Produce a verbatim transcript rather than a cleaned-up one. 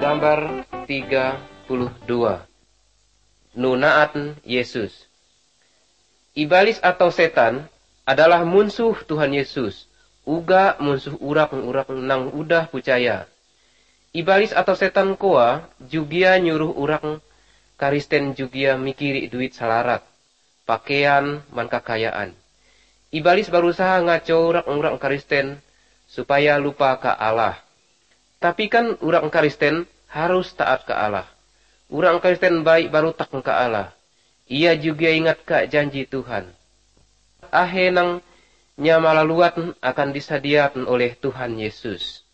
Gambar tiga puluh dua. Nunaatan Yesus. Iblis atau setan adalah musuh Tuhan Yesus, uga musuh urang-urang nang udah percaya. Iblis atau setan koa juga nyuruh urang Kristen juga mikiri duit salarat, pakaian, man kakayaan. Iblis berusaha ngaco urang-urang Kristen supaya lupa ke Allah. Tapi kan urang Kristen harus taat ke Allah. Urang Kristen baik baru tak ke Allah. Ia juga ingat ke janji Tuhan. Ahe nang nyamalaluat akan disediakan oleh Tuhan Yesus.